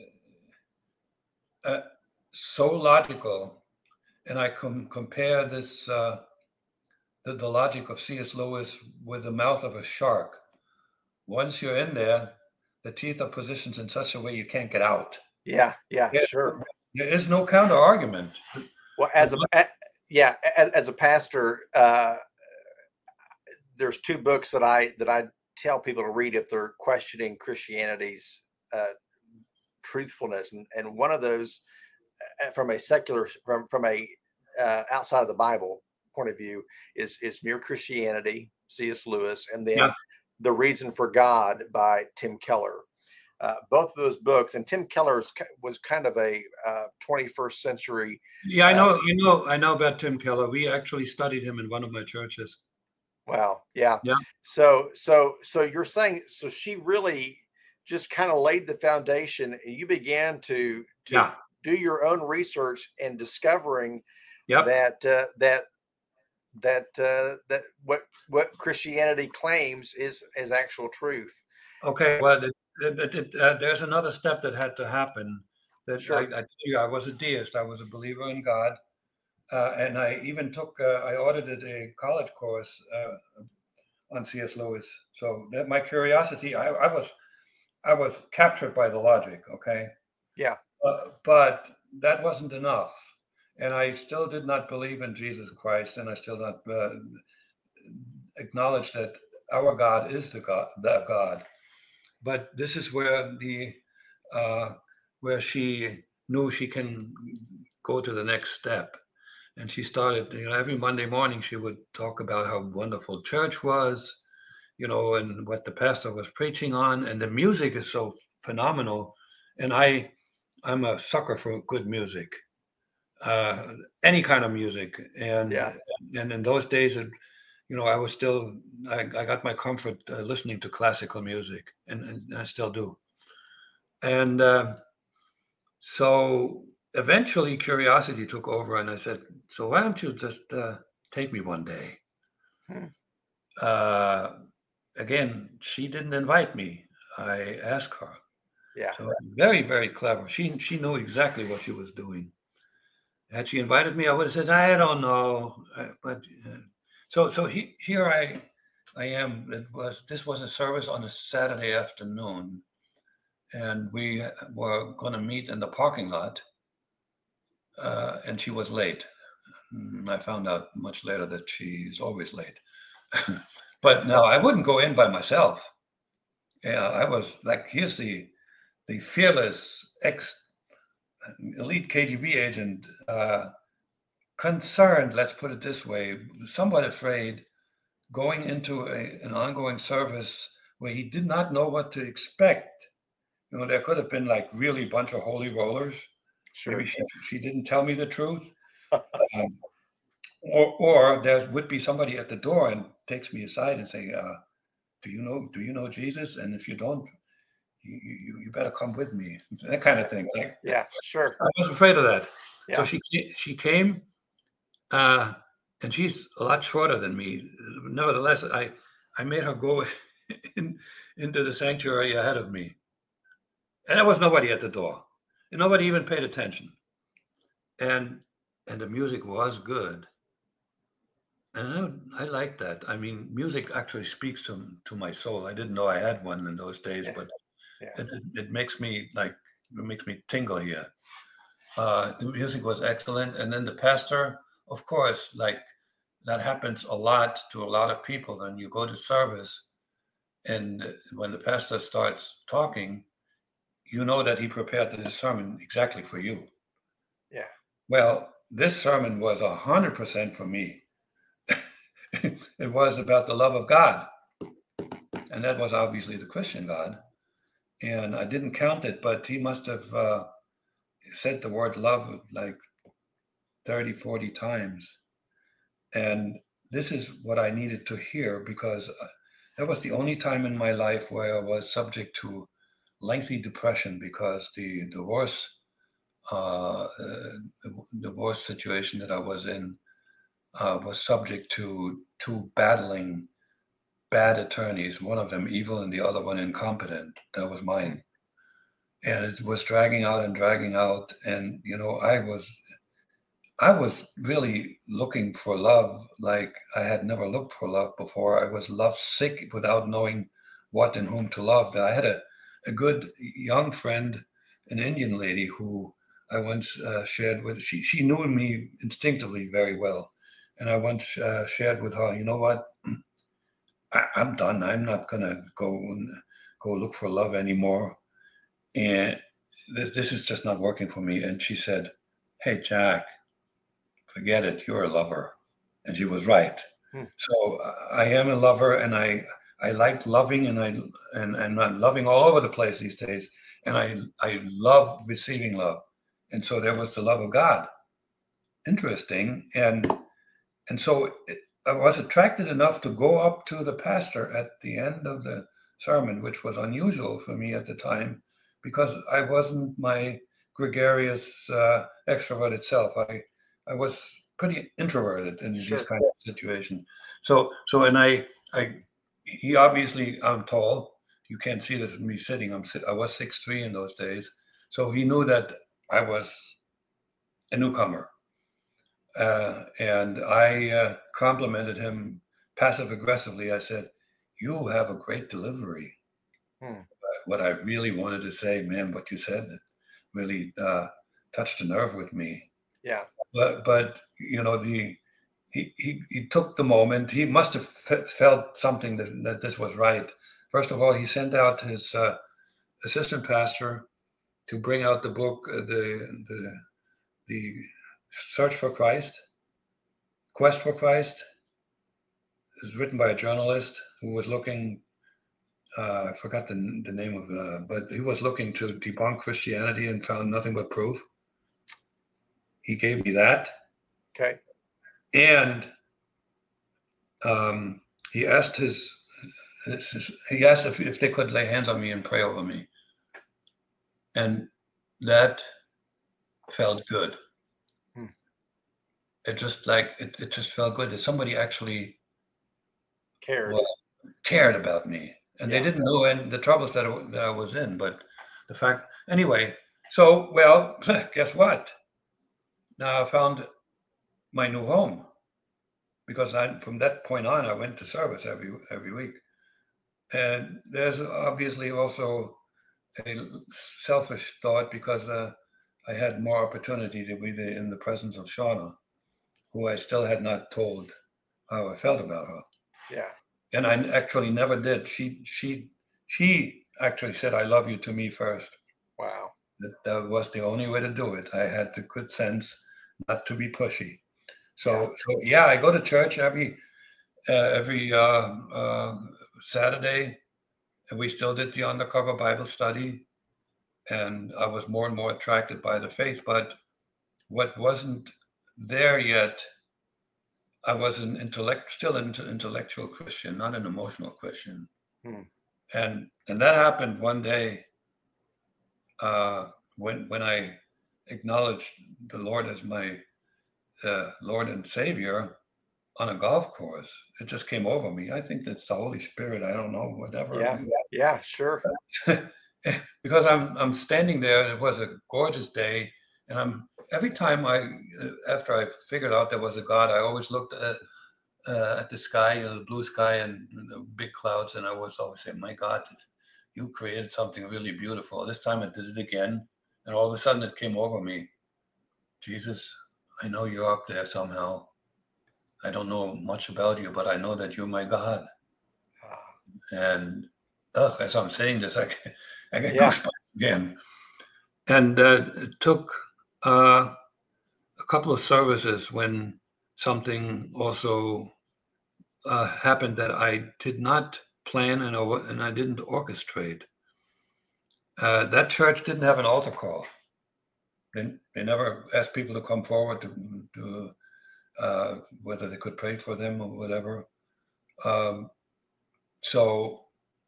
uh, so logical. And I can compare this, uh, the, the logic of C S. Lewis with the mouth of a shark. Once you're in there, the teeth are positioned in such a way you can't get out. Yeah, yeah, There- sure. There is no counter argument. Well, as a, a yeah, as, as a pastor, uh, there's two books that I that I tell people to read if they're questioning Christianity's uh, truthfulness, and and one of those, uh, from a secular, from from a uh, outside of the Bible point of view, is is Mere Christianity, C S. Lewis, and then Yeah. The Reason for God by Tim Keller. Uh, both of those books, and Tim Keller was kind of a uh, twenty-first century. Yeah, I know, uh, I know, I know about Tim Keller. We actually studied him in one of my churches. Wow. Yeah. Yeah. So, so, so you're saying, so she really just kind of laid the foundation, and you began to, to yeah. do your own research and discovering yep. that, uh, that, that, uh, that what, what Christianity claims is, is actual truth. Okay. Well, it, it, it, uh, there's another step that had to happen. That sure. I, I tell you, I was a deist. I was a believer in God. Uh, and I even took, uh, I audited a college course uh, on C S. Lewis. So that my curiosity, I, I was, I was captured by the logic. Okay. Yeah. Uh, but that wasn't enough. And I still did not believe in Jesus Christ. And I still not uh, acknowledge that our God is the God, the God. But this is where the, uh, where she knew she can go to the next step. And she started, you know, every Monday morning she would talk about how wonderful church was, you know, and what the pastor was preaching on. And the music is so phenomenal. And I, I'm a sucker for good music, uh, any kind of music. And yeah. and in those days, it, you know, I was still, I, I got my comfort uh, listening to classical music, and, and I still do. And uh, so eventually curiosity took over, and I said, so why don't you just uh, take me one day? Hmm. Uh, again, she didn't invite me. I asked her. Yeah. So very, very clever. She she knew exactly what she was doing. Had she invited me, I would have said, I don't know. Uh, but uh, so so he, here I I am. It was this was a service on a Saturday afternoon, and we were going to meet in the parking lot. Uh, and she was late. I found out much later that she's always late. But no, I wouldn't go in by myself. Yeah, I was like, here's the the fearless ex elite K G B agent, uh, concerned, let's put it this way, somewhat afraid, going into a, an ongoing service where he did not know what to expect. You know, there could have been like really a bunch of holy rollers. Sure. Maybe she, she didn't tell me the truth. um, or or there would be somebody at the door and takes me aside and say, uh, do you know, do you know Jesus? And if you don't, you, you, you better come with me. That kind of thing. Like, yeah, sure. I was afraid of that. Yeah. So she she came, uh, and she's a lot shorter than me. Nevertheless, I I made her go in, into the sanctuary ahead of me. And there was nobody at the door. And nobody even paid attention. And and the music was good. And I, I like that. I mean, music actually speaks to to my soul. I didn't know I had one in those days, Yeah. but Yeah. it, it, it makes me like it makes me tingle here. Uh, the music was excellent, and then the pastor, of course, like that happens a lot to a lot of people. Then you go to service, and when the pastor starts talking, you know that he prepared this sermon exactly for you. Yeah. Well, this sermon was a hundred percent for me. It was about the love of God, and that was obviously the Christian God. And I didn't count it, but he must have uh, said the word love like thirty, forty times. And this is what I needed to hear, because uh, that was the only time in my life where I was subject to lengthy depression, because the divorce, uh, uh, divorce situation that I was in uh, was subject to two battling bad attorneys, one of them evil and the other one incompetent. That was mine. And it was dragging out and dragging out. And, you know, I was I was really looking for love like I had never looked for love before. I was love sick without knowing what and whom to love. I had a, a good young friend, an Indian lady who I once uh, shared with. She, she knew me instinctively very well. And I once uh, shared with her, you know what? I, I'm done. I'm not going to go and go look for love anymore. And th- this is just not working for me. And she said, hey, Jack, forget it, you're a lover. And she was right. Hmm. So uh, I am a lover, and I I like loving, and I and, and I'm loving all over the place these days. And I I love receiving love. And so there was the love of God. Interesting. And and so it, I was attracted enough to go up to the pastor at the end of the sermon, which was unusual for me at the time, because I wasn't my gregarious, uh, extroverted self. I I was pretty introverted in Sure. these kind of situations. So so and I I he obviously, I'm tall. You can't see this with me sitting. I'm si- I was six three in those days, so he knew that I was a newcomer. Uh, and I uh, complimented him passive aggressively. I said, "You have a great delivery." Hmm. What I really wanted to say, man, what you said really uh, touched a nerve with me. Yeah. But but you know, the he he, he took the moment. He must have fe- felt something that, that this was right. First of all, he sent out his uh, assistant pastor to bring out the book, uh, the the the Search for Christ, Quest for Christ. It was written by a journalist who was looking, uh, I forgot the, the name of, uh, but he was looking to debunk Christianity and found nothing but proof. He gave me that. Okay. And um, he asked his, his, he asked if, if they could lay hands on me and pray over me. And that felt good. Hmm. It just like, it, it just felt good that somebody actually Cared. well, cared about me. And Yeah. they didn't know and the troubles that I, that I was in, but the fact, anyway. So, well, guess what? Now I found my new home, because I, from that point on, I went to service every every week. And there's obviously also a selfish thought, because uh, I had more opportunity to be the, in the presence of Shauna, who I still had not told how I felt about her. Yeah. And I actually never did. She she she actually said, "I love you" to me first. Wow. That, that was the only way to do it. I had the good sense not to be pushy. So Yeah. so yeah, I go to church every uh, every uh, uh, Saturday, and we still did the undercover Bible study, and I was more and more attracted by the faith. But what wasn't there yet, I was an intellect, still an intellectual Christian, not an emotional Christian. Hmm. And and that happened one day uh, when when I acknowledged the Lord as my uh, Lord and Savior on a golf course. It just came over me. I think that's the Holy Spirit. I don't know, whatever. Yeah. Yeah. Sure. Because I'm I'm standing there. It was a gorgeous day, and I'm every time I uh, after I figured out there was a God, I always looked at uh, at the sky, you know, the blue sky and the big clouds, and I was always saying, "My God, you created something really beautiful." This time I did it again, and all of a sudden it came over me. Jesus, I know you're up there somehow. I don't know much about you, but I know that you're my God. Ah. And ugh, as I'm saying this, I get, I get Yeah. goosebumps again. And uh, it took uh, a couple of services when something also uh, happened that I did not plan and, or- and I didn't orchestrate. Uh, that church didn't have an altar call. They, they never asked people to come forward to, to uh, whether they could pray for them or whatever. Um, so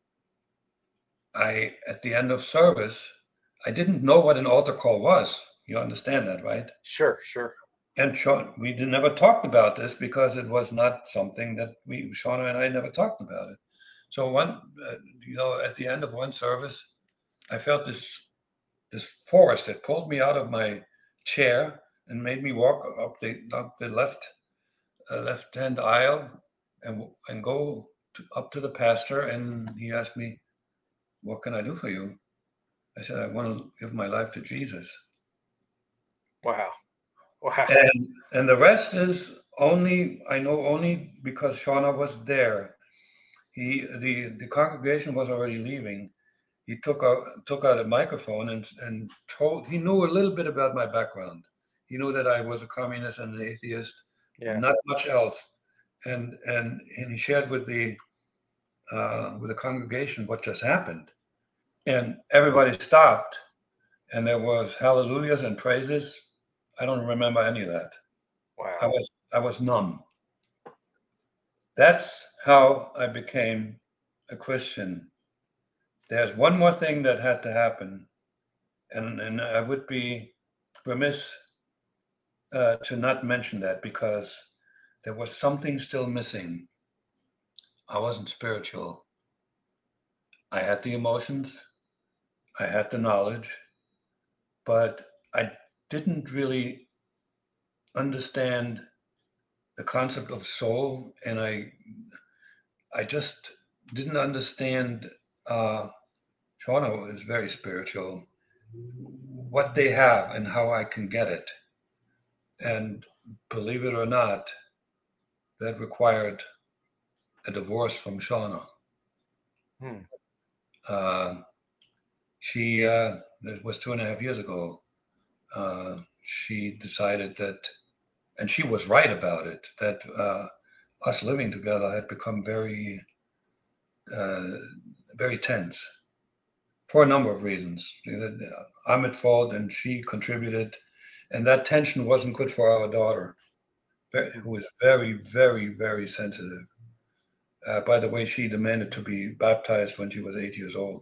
I, at the end of service, I didn't know what an altar call was. You understand that, right? Sure, sure. And Sean, we did, never talked about this because it was not something that we, Shauna and I never talked about it. So one, uh, you know, at the end of one service, I felt this this force that pulled me out of my chair and made me walk up the up the left uh, left hand aisle and and go to, up to the pastor, and he asked me, "What can I do for you?" I said, "I want to give my life to Jesus." Wow. Wow. And and the rest is only I know only because Shauna was there. He the the congregation was already leaving. He took out took out a microphone and and told he knew a little bit about my background. He knew that I was a communist and an atheist, Yeah. not much else. And and and he shared with the uh, with the congregation what just happened. And everybody stopped, and there was hallelujahs and praises. I don't remember any of that. Wow. I was I was numb. That's how I became a Christian. There's one more thing that had to happen, and, and I would be remiss uh, to not mention that because there was something still missing. I wasn't spiritual. I had the emotions, I had the knowledge, but I didn't really understand the concept of soul, and I I just didn't understand. Uh, Shauna is very spiritual. What they have and how I can get it, and believe it or not, that required a divorce from Shauna. Hmm. Uh, she uh, it was two and a half years ago. Uh, she decided that, and she was right about it, that uh, us living together had become very, uh, very tense for a number of reasons. I'm at fault, and she contributed, and that tension wasn't good for our daughter, who is very, very, very sensitive. Uh, by the way, she demanded to be baptized when she was eight years old.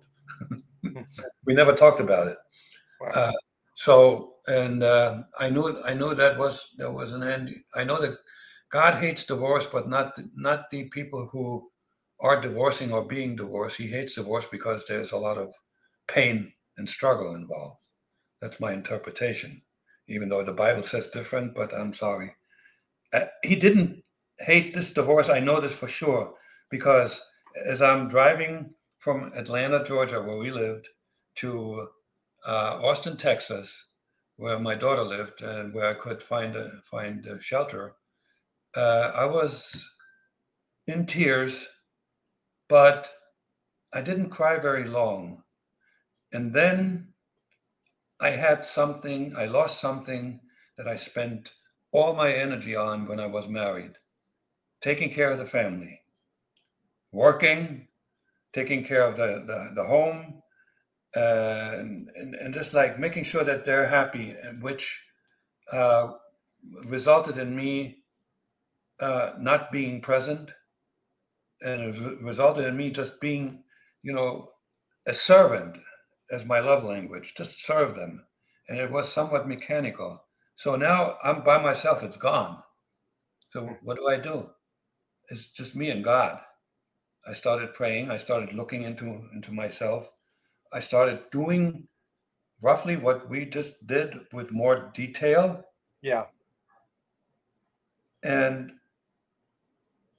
We never talked about it. Wow. Uh, so, and uh, I knew, I knew that was there was an end. I know that God hates divorce, but not the, not the people who are divorcing or being divorced. He hates divorce because there's a lot of pain and struggle involved. That's my interpretation, even though the Bible says different. But I'm sorry. Uh, he didn't hate this divorce. I know this for sure because as I'm driving from Atlanta, Georgia, where we lived, to uh, Austin, Texas, where my daughter lived and where I could find a find a shelter, uh, I was in tears, but I didn't cry very long. And then I had something. I lost something that I spent all my energy on when I was married. Taking care of the family, working, taking care of the, the, the home, uh, and, and, and just like making sure that they're happy, and which uh, resulted in me uh, not being present, and it re- resulted in me just being, you know, a servant as my love language, just serve them. And it was somewhat mechanical. So now I'm by myself, it's gone. So what do I do? It's just me and God. I started praying. I started looking into, into myself. I started doing roughly what we just did with more detail. Yeah. And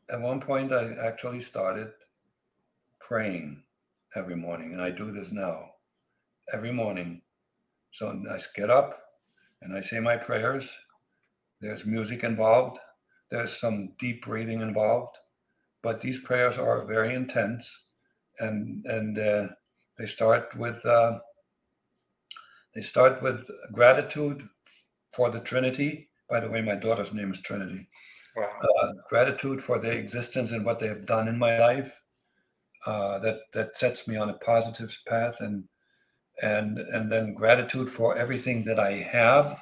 at one point, I actually started praying every morning, and I do this now every morning. So I get up and I say my prayers. There's music involved. There's some deep breathing involved, but these prayers are very intense, and and uh, they start with uh, they start with gratitude for the Trinity. By the way, my daughter's name is Trinity. Wow. Uh, gratitude for their existence and what they have done in my life. Uh, that that sets me on a positive path, and and and then gratitude for everything that I have,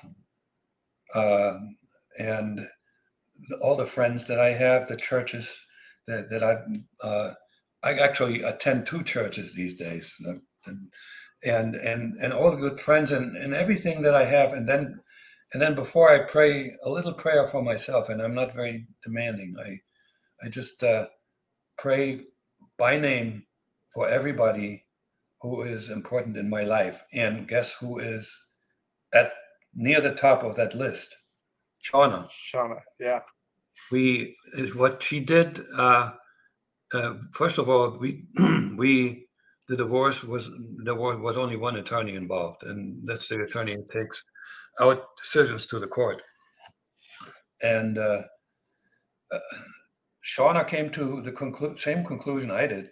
uh, and all the friends that I have, the churches that that I've. Uh, I actually attend two churches these days, and and and and all the good friends and and everything that I have, and then and then before I pray a little prayer for myself, and I'm not very demanding. I I just uh, pray by name for everybody who is important in my life. And guess who is at near the top of that list? Shauna. Shauna, yeah. We is what she did. Uh, uh, first of all, we we the divorce was there was, was only one attorney involved, and that's the attorney who takes our decisions to the court. And uh, uh, Shauna came to the conclu- same conclusion I did,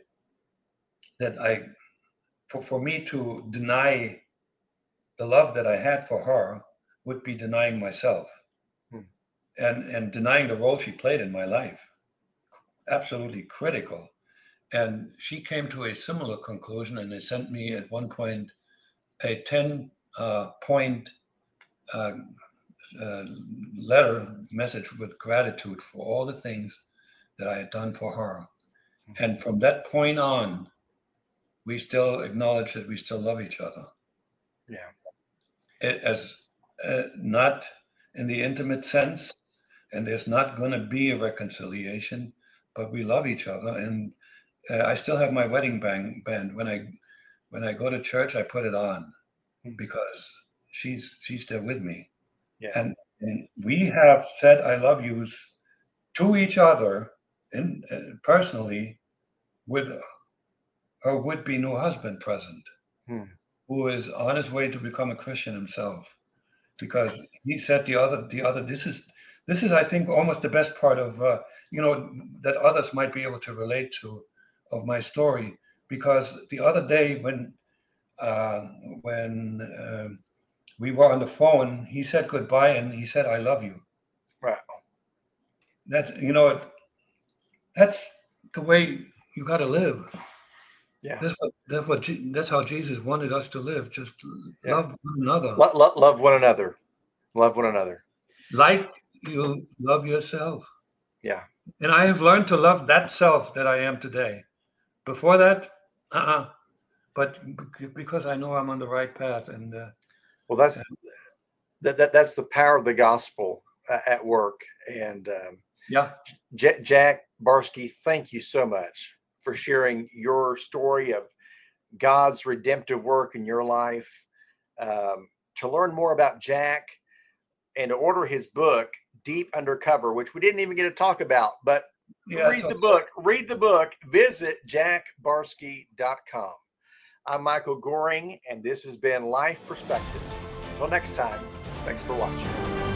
that I, for, for me to deny the love that I had for her would be denying myself, hmm. and, and denying the role she played in my life. Absolutely critical. And she came to a similar conclusion, and they sent me at one point a ten uh, point uh, uh, letter message with gratitude for all the things that I had done for her. Mm-hmm. And from that point on, we still acknowledge that we still love each other. Yeah. It, as uh, not in the intimate sense, and there's not going to be a reconciliation, but we love each other. And uh, I still have my wedding band. band. When I when I go to church, I put it on mm-hmm. because she's she's there with me. Yeah. And, and we have said I love yous to each other in, uh, personally with her would-be new husband present, hmm. who is on his way to become a Christian himself. Because he said the other, the other, this is, this is, I think, almost the best part of, uh, you know, that others might be able to relate to of my story. Because the other day when, uh, when uh, we were on the phone, he said goodbye and he said, "I love you." Wow. That's, you know, that's the way you got to live. Yeah. That's what, that's what, that's how Jesus wanted us to live. Just yeah. love one another. Lo- lo- love one another. Love one another. Like you love yourself. Yeah. And I have learned to love that self that I am today. Before that, uh-uh. But because I know I'm on the right path. And uh, well, that's, uh, that, that, that's the power of the gospel uh, at work. And um, yeah, J- Jack Barsky, thank you so much for sharing your story of God's redemptive work in your life. Um, to learn more about Jack and to order his book, Deep Undercover, which we didn't even get to talk about, but yeah, read the okay. book, read the book, visit jack barsky dot com. I'm Michael Goring, and this has been Life Perspectives. Until next time, thanks for watching.